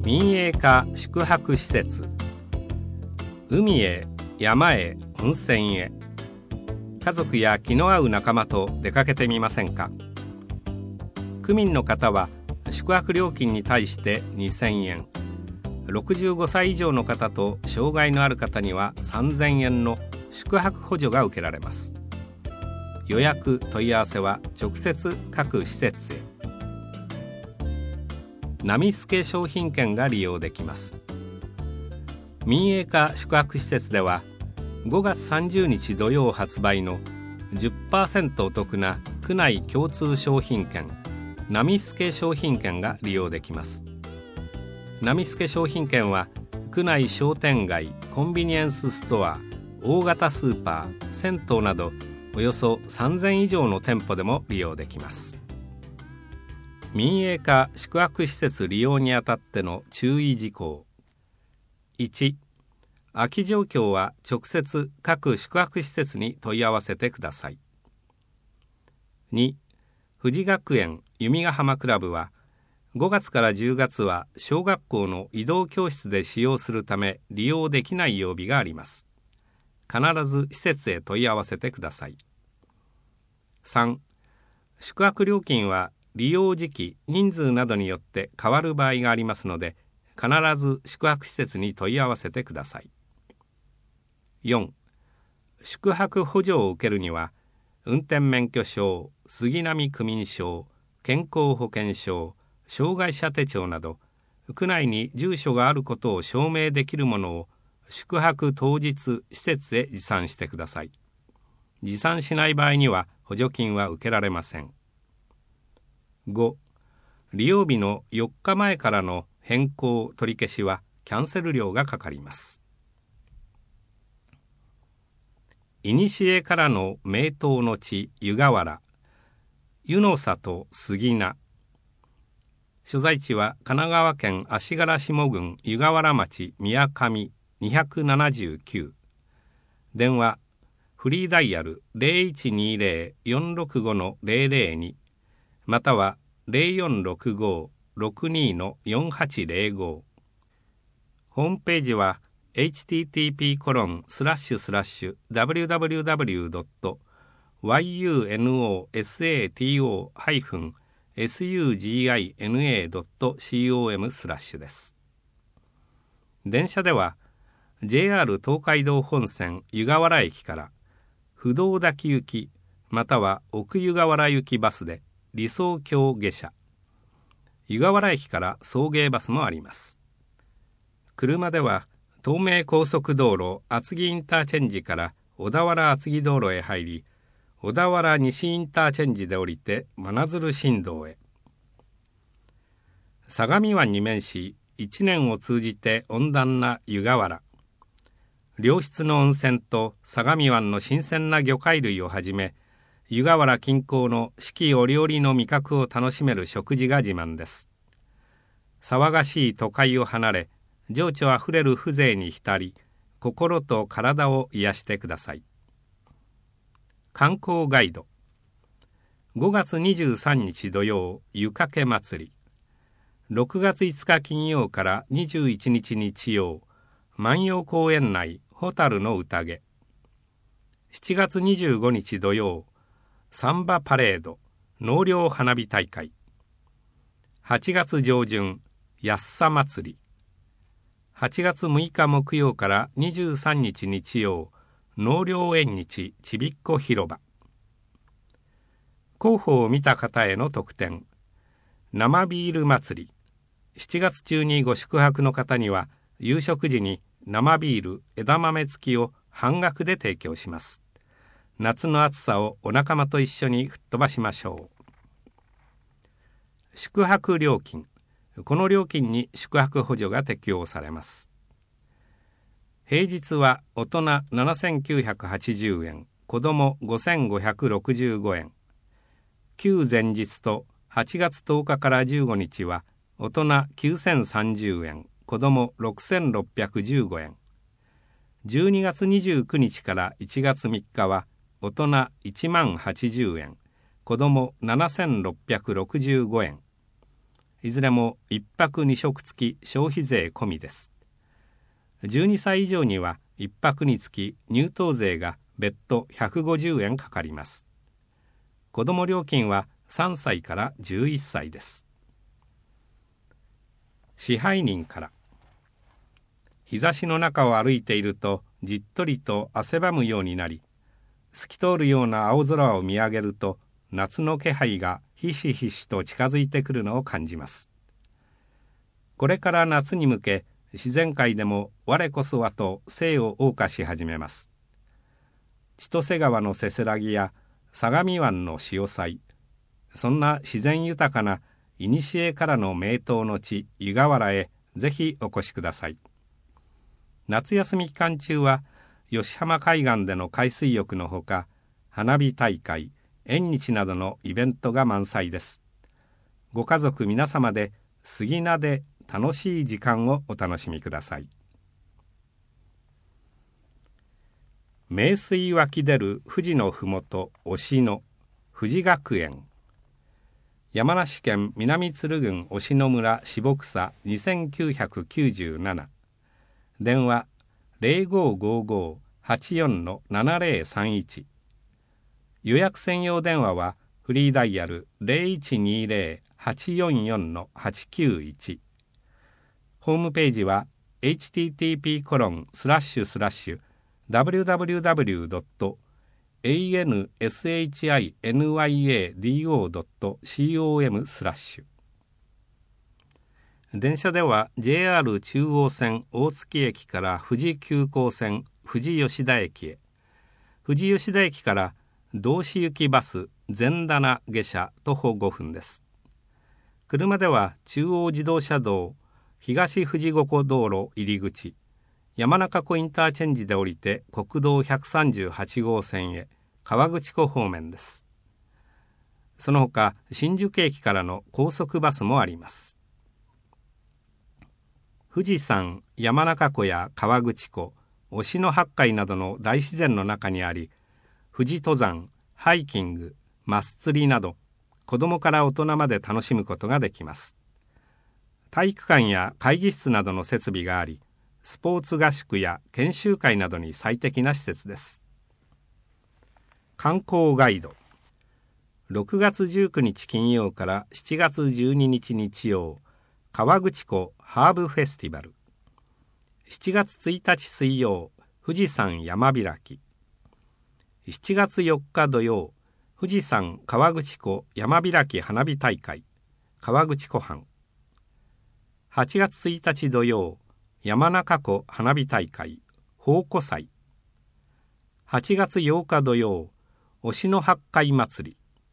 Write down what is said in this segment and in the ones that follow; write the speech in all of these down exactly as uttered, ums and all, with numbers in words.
民営化宿泊施設。海へ山へ温泉へ、家族や気の合う仲間と出かけてみませんか。区民の方は宿泊料金に対してにせんえん、ろくじゅうごさい以上の方と障害のある方にはさんぜんえんの宿泊補助が受けられます。予約問い合わせは直接各施設へ。波助商品券が利用できます。民営化宿泊施設ではごがつさんじゅうにち土曜発売の じゅっパーセント お得な区内共通商品券波助商品券が利用できます。波助商品券は区内商店街、コンビニエンスストア、大型スーパー、銭湯などおよそさんぜん以上の店舗でも利用できます。民営化宿泊施設利用にあたっての注意事項。いち、空き状況は直接各宿泊施設に問い合わせてください。に、富士学園弓ヶ浜クラブはごがつからじゅうがつは小学校の移動教室で使用するため利用できない曜日があります。必ず施設へ問い合わせてください。さん、宿泊料金は利用時期、人数などによって変わる場合がありますので、必ず宿泊施設に問い合わせてください。よん、宿泊補助を受けるには、運転免許証、杉並区民証、健康保険証、障害者手帳など、区内に住所があることを証明できるものを宿泊当日施設へ持参してください。持参しない場合には補助金は受けられません。ご、利用日のよっかまえからの変更取り消しはキャンセル料がかかります。いにしえからの名湯の地湯河原、湯の里杉名。所在地は神奈川県足柄下郡湯河原町宮上にひゃくななじゅうきゅう。電話フリーダイヤル ゼロいちにゼロ よんろくご ゼロゼロに または ゼロよんろくご ろくに よんはちゼロご。ホームページは エイチティーティーピーコロンスラッシュスラッシュダブリューダブリューダブリュードットワイユーエヌオーエスエーティーオーハイフンエスユージーアイエヌエードットコム スラッシュです。電車では ジェイアール 東海道本線湯河原駅から不動滝行きまたは奥湯河原行きバスで理想郷下車、湯河原駅から送迎バスもあります。車では東名高速道路厚木インターチェンジから小田原厚木道路へ入り、小田原西インターチェンジで降りて真鶴新道へ。相模湾に面し一年を通じて温暖な湯河原。良質の温泉と相模湾の新鮮な魚介類をはじめ、湯河原近郊の四季折々の味覚を楽しめる食事が自慢です。騒がしい都会を離れ、情緒あふれる風情に浸り、心と体を癒してください。観光ガイド。ごがつにじゅうさんにち土曜、湯かけ祭り。ろくがついつか金曜からにじゅういちにち日曜、万葉公園内蛍の宴。しちがつにじゅうごにち土曜、サンバパレード、納涼花火大会。はちがつ上旬、安さ祭り。はちがつむいか木曜からにじゅうさんにち日曜、納涼縁日ちびっこ広場。広報を見た方への特典。生ビール祭り。しちがつ中にご宿泊の方には、夕食時に生ビール枝豆付きを半額で提供します。夏の暑さをお仲間と一緒に吹っ飛ばしましょう。宿泊料金。この料金に宿泊補助が適用されます。平日は大人ななせんきゅうひゃくはちじゅうえん、子どもごせんごひゃくろくじゅうごえん。旧前日とはちがつとおかからじゅうごにちは大人きゅうせんさんじゅうえん、子どもろくせんろっぴゃくじゅうごえん。じゅうにがつにじゅうくにちからいちがつみっかは大人いちまんはちじゅうえん、子どもななせんろっぴゃくろくじゅうごえん。 いずれもいっぱくにしょく付き消費税込みです。じゅうにさい以上にはいっぱくにつき入湯税が別途ひゃくごじゅうえんかかります。子ども料金はさんさいからじゅういっさいです。支配人から。日差しの中を歩いているとじっとりと汗ばむようになり、透き通るような青空を見上げると夏の気配がひしひしと近づいてくるのを感じます。これから夏に向け、自然界でも我こそはと生を謳歌し始めます。千歳川のせせらぎや相模湾の潮騒、そんな自然豊かな古からの名湯の地湯河原へぜひお越しください。夏休み期間中は吉浜海岸での海水浴のほか、花火大会、縁日などのイベントが満載です。ご家族皆様で杉名で楽しい時間をお楽しみください。名水湧き出る富士のふもと忍野富士学園。山梨県南鶴郡忍野村下草にせんきゅうひゃくきゅうじゅうなな。電話 ゼロごーごーごーはちよんのななゼロさんいち。予約専用電話はフリーダイヤル ゼロいちにゼロ はちよんよんのはちきゅういち。ホームページは エイチティーティーピーコロンスラッシュスラッシュダブリューダブリューダブリュードットエーエヌエスエイチアイエヌワイエーディーオードットコム スラッシュ。電車では ジェイアール 中央線大月駅から富士急行線富士吉田駅へ、富士吉田駅から道志行きバス善棚下車徒歩ごふんです。車では中央自動車道東富士五湖道路入り口、山中湖インターチェンジで降りて国道ひゃくさんじゅうはちごうせんへ河口湖方面です。その他新宿駅からの高速バスもあります。富士山、山中湖や河口湖、忍野八海などの大自然の中にあり、富士登山、ハイキング、マス釣りなど子どもから大人まで楽しむことができます。体育館や会議室などの設備があり、スポーツ合宿や研修会などに最適な施設です。観光ガイド。ろくがつじゅうくにち金曜からしちがつじゅうににち日曜、河口湖ハーブフェスティバル。しちがつついたち水曜、富士山山開き。しちがつよっか土曜、富士山河口湖山開き花火大会、河口湖畔。はちがつついたち土曜、山中湖花火大会、宝湖祭。はちがつようか土曜、忍野八海祭り。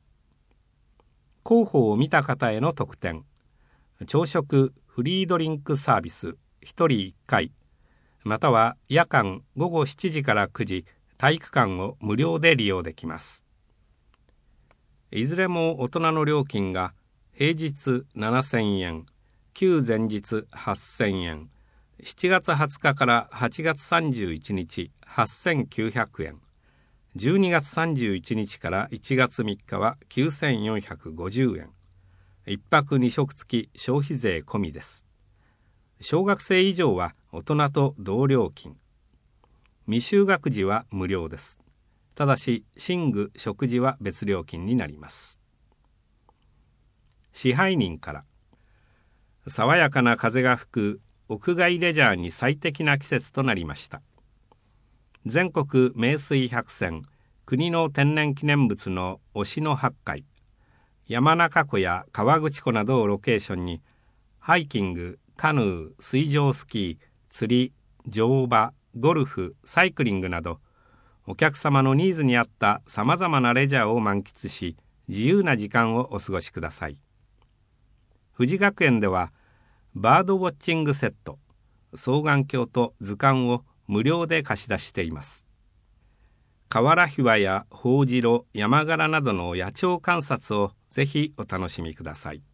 広報を見た方への特典。朝食フリードリンクサービスひとりいっかい、または夜間ごごしちじからくじ、体育館を無料で利用できます。いずれも大人の料金が平日ななせんえん、旧前日はっせんえん、しちがつはつかからはちがつさんじゅういちにちはっせんきゅうひゃくえん、じゅうにがつさんじゅういちにちからいちがつみっかはきゅうせんよんひゃくごじゅうえん、いっぱくにしょく付き消費税込みです。小学生以上は大人と同料金。未就学児は無料です。ただし寝具食事は別料金になります。支配人から。爽やかな風が吹く屋外レジャーに最適な季節となりました。全国名水百選、国の天然記念物の忍野八海、山中湖や河口湖などをロケーションに、ハイキング、カヌー、水上スキー、釣り、乗馬、ゴルフ、サイクリングなど、お客様のニーズに合ったさまざまなレジャーを満喫し、自由な時間をお過ごしください。富士学園では、バードウォッチングセット、双眼鏡と図鑑を無料で貸し出しています。カワラヒワやホオジロ、ヤマガラなどの野鳥観察をぜひお楽しみください。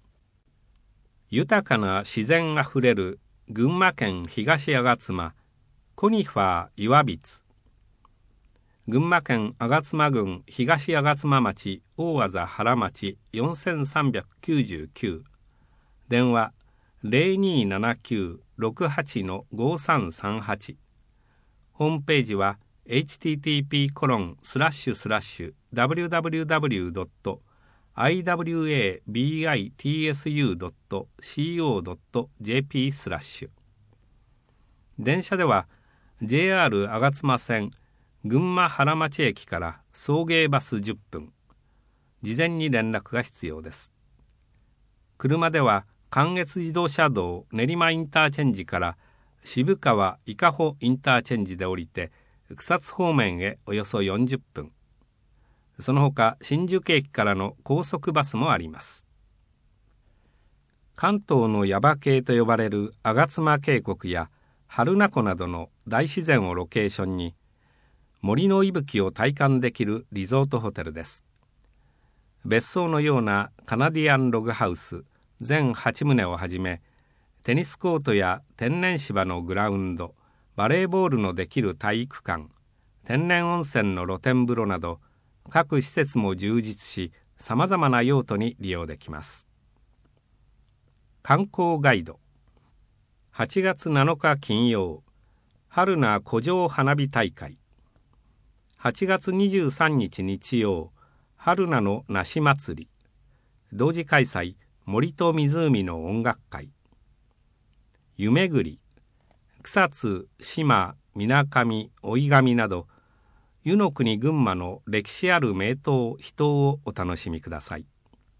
豊かな自然あふれる群馬県東吾妻コニファー岩櫃。群馬県吾妻郡東吾妻町大字原町よんせんさんびゃくきゅうじゅうきゅう。 電話 ゼロにーななきゅう ろくはち ごさんさんはち、ホームページは エイチティーティーピーコロンスラッシュスラッシュダブリューダブリューダブリュードットアイダブリューエービーアイティーエスユードットシーオードットジェーピー スラッシュ。電車では ジェイアール 吾妻線群馬原町駅から送迎バスじゅっぷん、事前に連絡が必要です。車では関越自動車道練馬インターチェンジから渋川伊香保インターチェンジで降りて草津方面へおよそよんじゅっぷん、その他新宿駅からの高速バスもあります。関東の耶馬渓と呼ばれる吾妻渓谷や榛名湖などの大自然をロケーションに森の息吹を体感できるリゾートホテルです。別荘のようなカナディアンログハウス全はち棟をはじめ、テニスコートや天然芝のグラウンド、バレーボールのできる体育館、天然温泉の露天風呂など各施設も充実し、さまざまな用途に利用できます。観光ガイド。はちがつなのか金曜、春名湖上花火大会。はちがつにじゅうさんにち日曜、春名の梨祭り。同時開催、森と湖の音楽会。湯巡り。草津、島、水上、老上など、湯の国群馬の歴史ある名湯・秘湯をお楽しみください。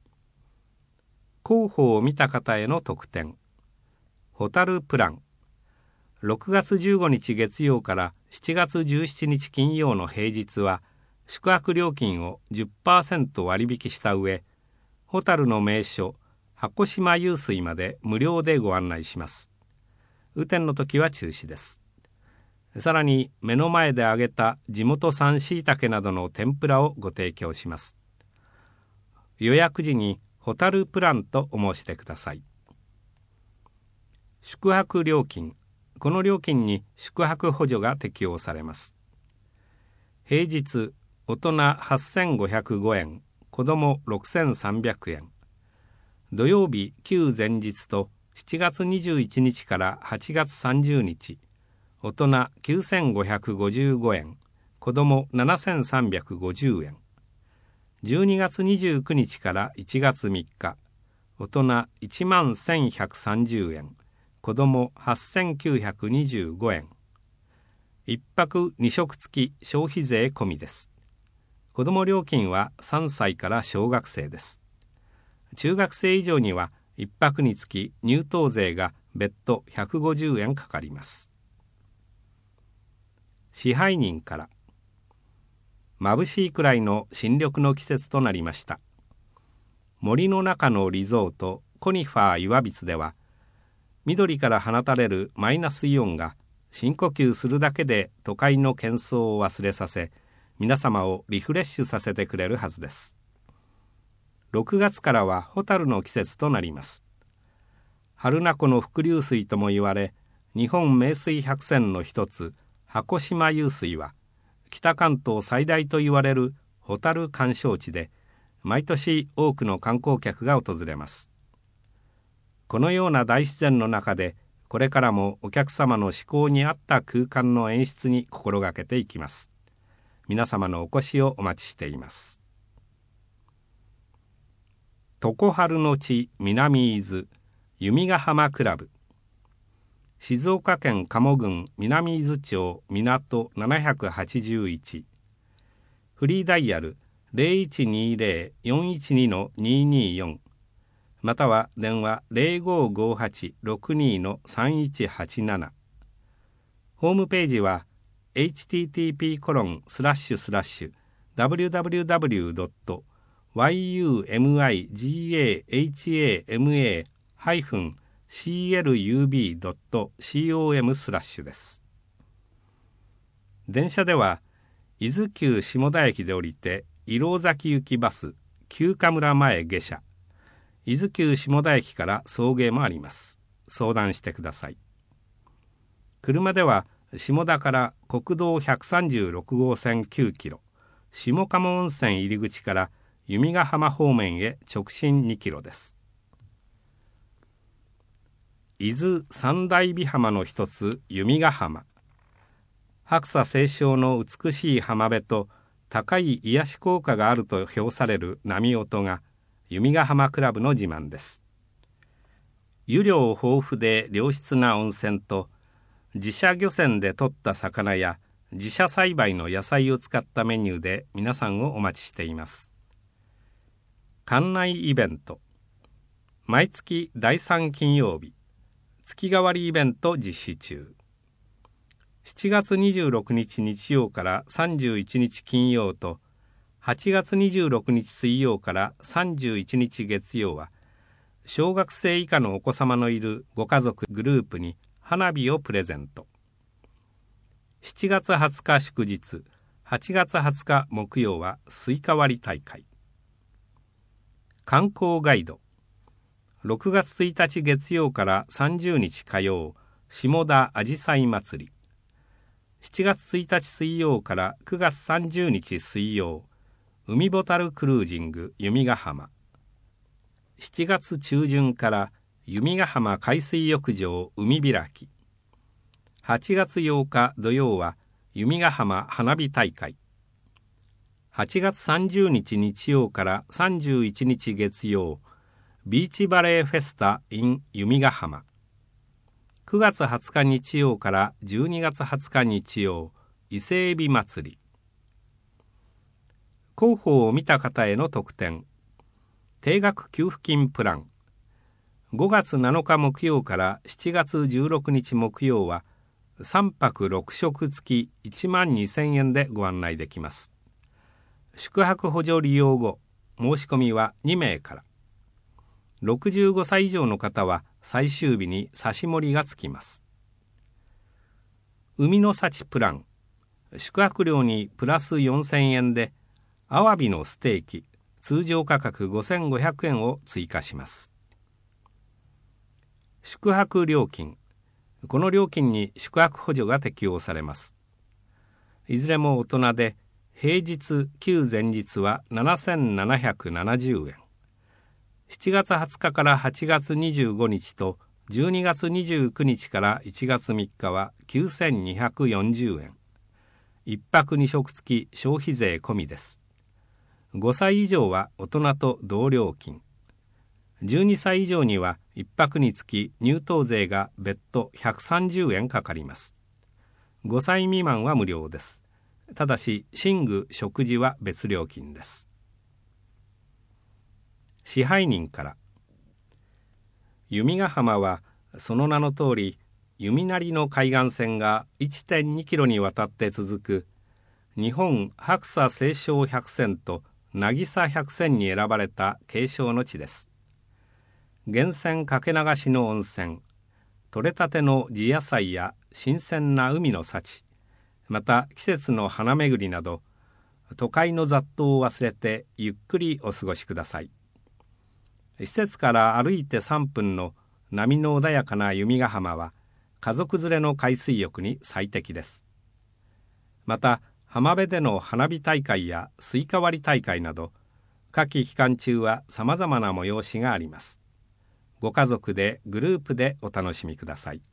候補を見た方への特典。ホタルプラン。ろくがつじゅうごにち月曜からしちがつじゅうしちにち金曜の平日は宿泊料金を じゅっパーセント 割引した上、ホタルの名所箱島湧水まで無料でご案内します。雨天の時は中止です。さらに目の前で揚げた地元産しいたけなどの天ぷらをご提供します。予約時にホタルプランとお申し出ください。宿泊料金。この料金に宿泊補助が適用されます。平日大人はっせんごひゃくごえん、子どもろくせんさんびゃくえん。土曜日旧前日としちがつにじゅういちにちからはちがつさんじゅうにち、大人きゅうせんごひゃくごじゅうごえん、子どもななせんさんびゃくごじゅうえん。じゅうにがつにじゅうくにちからいちがつみっか、大人いちまんせんひゃくさんじゅうえん、子どもはっせんきゅうひゃくにじゅうごえん。いっぱくにしょく付き消費税込みです。子ども料金はさんさいから小学生です。中学生以上にはいっぱくにつき入湯税が別途ひゃくごじゅうえんかかります。支配人から。眩しいくらいの新緑の季節となりました。森の中のリゾートコニファー岩櫃では、緑から放たれるマイナスイオンが深呼吸するだけで都会の喧騒を忘れさせ、皆様をリフレッシュさせてくれるはずです。ろくがつからはホタルの季節となります。榛名湖の伏流水とも言われ、日本名水百選の一つ箱島湧水は北関東最大と言われるホタル鑑賞地で、毎年多くの観光客が訪れます。このような大自然の中で、これからもお客様の志向に合った空間の演出に心がけていきます。皆様のお越しをお待ちしています。常春の地南伊豆弓ヶ浜クラブ。静岡県加茂郡南伊豆町港ななひゃくはちじゅういち。フリーダイヤル ゼロいちにゼロ よんいちに にーにーよん、または電話 ゼロごーごーはち ろくにー さんいちはちなな。ホームページは エイチティーティーピーコロンスラッシュスラッシュダブリューダブリューダブリュードットワイユーエムアイジーエーエイチエーエムエーハイフンシーエルユービードットシーオーエム スラッシュです。電車では伊豆急下田駅で降りて石廊崎行きバス旧華村前下車、伊豆急下田駅から送迎もあります。相談してください。車では下田から国道ひゃくさんじゅうろくごうせんきゅうキロ、下鴨温泉入り口から弓ヶ浜方面へ直進にキロです。 伊豆三大美浜の一つ弓ヶ浜。白砂青松の美しい浜辺と高い癒し効果があると評される波音が弓ヶ浜クラブの自慢です。湯量豊富で良質な温泉と自社漁船で取った魚や自社栽培の野菜を使ったメニューで皆さんをお待ちしています。館内イベント。毎月だいさん金曜日、月替わりイベント実施中。しちがつにじゅうろくにち日曜からさんじゅういちにち金曜と、はちがつにじゅうろくにち水曜からさんじゅういちにち月曜は、小学生以下のお子様のいるご家族グループに花火をプレゼント。しちがつはつか祝日、はちがつはつか木曜はスイカ割り大会。観光ガイド。ろくがつついたち月曜からさんじゅうにち火曜、下田あじさい祭り。しちがつついたち水曜からくがつさんじゅうにち水曜、海ボタルクルージング弓ヶ浜。しちがつちゅうじゅんから弓ヶ浜海水浴場海開き。はちがつようか土曜は弓ヶ浜花火大会。はちがつさんじゅうにち日曜からさんじゅういちにち月曜、ビーチバレーフェスタ in 弓ヶ浜。くがつはつか日曜からじゅうにがつはつか日曜、伊勢海老祭り。広報を見た方への特典。定額給付金プラン。ごがつなのか木曜からしちがつじゅうろくにち木曜はさんぱくろくしょく付きいちまんにせんえんでご案内できます。宿泊補助利用後、申し込みはにめいから。ろくじゅうごさい以上の方は最終日に刺し盛りがつきます。海の幸プラン。宿泊料にプラスよんせんえんでアワビのステーキ通常価格ごせんごひゃくえんを追加します。宿泊料金。この料金に宿泊補助が適用されます。いずれも大人で平日旧前日はななせんななひゃくななじゅうえん。しちがつはつかからはちがつにじゅうごにちとじゅうにがつにじゅうくにちからいちがつみっかはきゅうせんにひゃくよんじゅうえん。いっぱくにしょく付き消費税込みです。ごさい以上は大人と同料金。じゅうにさい以上にはいっぱくにつき入湯税が別途ひゃくさんじゅうえんかかります。ごさい未満は無料です。ただし寝具食事は別料金です。支配人から。弓ヶ浜はその名の通り弓なりの海岸線が いってんにキロにわたって続く日本白砂青松百選と渚百選に選ばれた景勝の地です。源泉かけ流しの温泉、取れたての地野菜や新鮮な海の幸、また季節の花巡りなど都会の雑踏を忘れてゆっくりお過ごしください。施設から歩いてさんぷんの波の穏やかな弓ヶ浜は家族連れの海水浴に最適です。また浜辺での花火大会やスイカ割り大会など夏季期間中はさまざまな催しがあります。ご家族でグループでお楽しみください。